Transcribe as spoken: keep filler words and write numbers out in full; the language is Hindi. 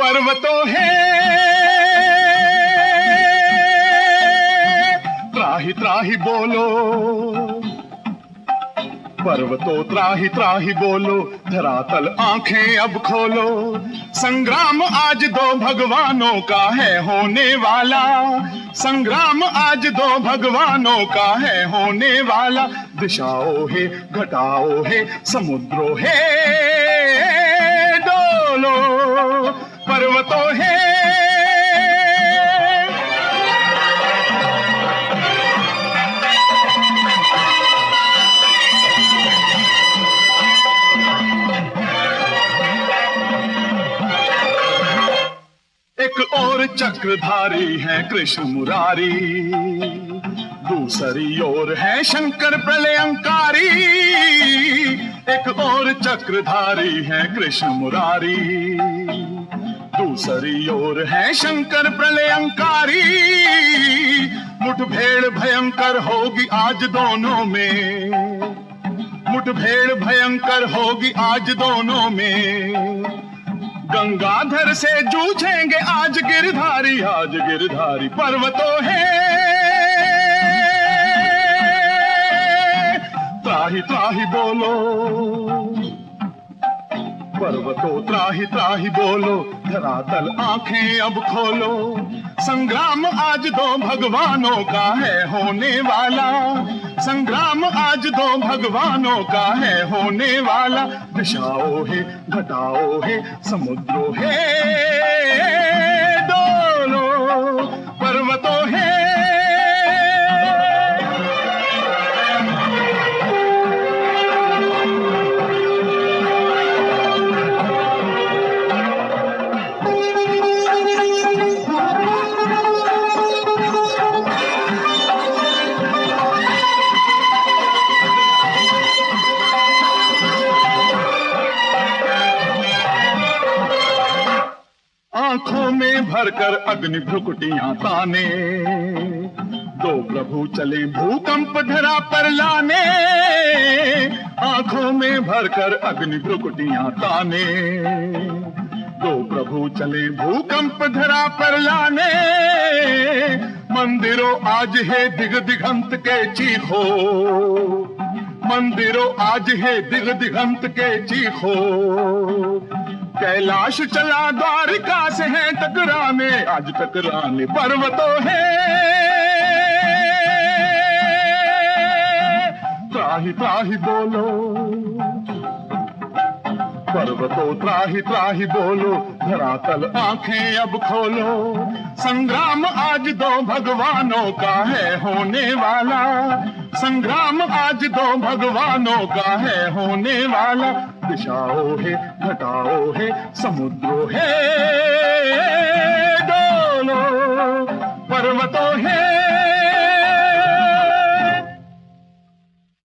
पर्वतों है त्राही त्राही बोलो, पर्वतों त्राही त्राही बोलो, धरातल आंखें अब खोलो। संग्राम आज दो भगवानों का है होने वाला, संग्राम आज दो भगवानों का है होने वाला। दिशाओं है घटाओं है समुद्रों है डोलो, पर्वतों है एक और चक्रधारी है कृष्ण मुरारी, दूसरी ओर है शंकर प्रलयंकारी। एक और चक्रधारी है कृष्ण मुरारी, दूसरी ओर है शंकर प्रलयंकारी। मुठभेड़ भयंकर होगी आज दोनों में, मुठभेड़ भयंकर होगी आज दोनों में। गंगाधर से जूझेंगे आज गिरधारी, आज गिरधारी। पर्वतों है त्राही त्राही बोलो, पर्वतों त्राही त्राही बोलो, धरातल आंखें अब खोलो। संग्राम आज दो भगवानों का है होने वाला, संग्राम आज दो भगवानों का है होने वाला। दिशाओं है घटाओं है समुद्रों है डोलो, पर्वतों है आंखों में भरकर अग्नि भ्रुकुटियां ताने, दो प्रभु चले भूकंप धरा पर लाने। आंखों में भरकर अग्नि भ्रुकुटियां ताने, दो प्रभु चले भूकंप धरा पर लाने। मंदिरों आज है दिग दिगंत के चीखो, मंदिरों आज है दिग दिगंत के चीखो। कैलाश चला द्वारिका से है टकराने, आज टकराने। पर्वतों है त्राही त्राही बोलो, पर्वतों त्राही त्राही बोलो, धरातल आंखें अब खोलो। संग्राम आज दो भगवानों का है होने वाला, संग्राम आज दो भगवानों का है होने वाला। दिशाओं है घटाओं है समुद्रों है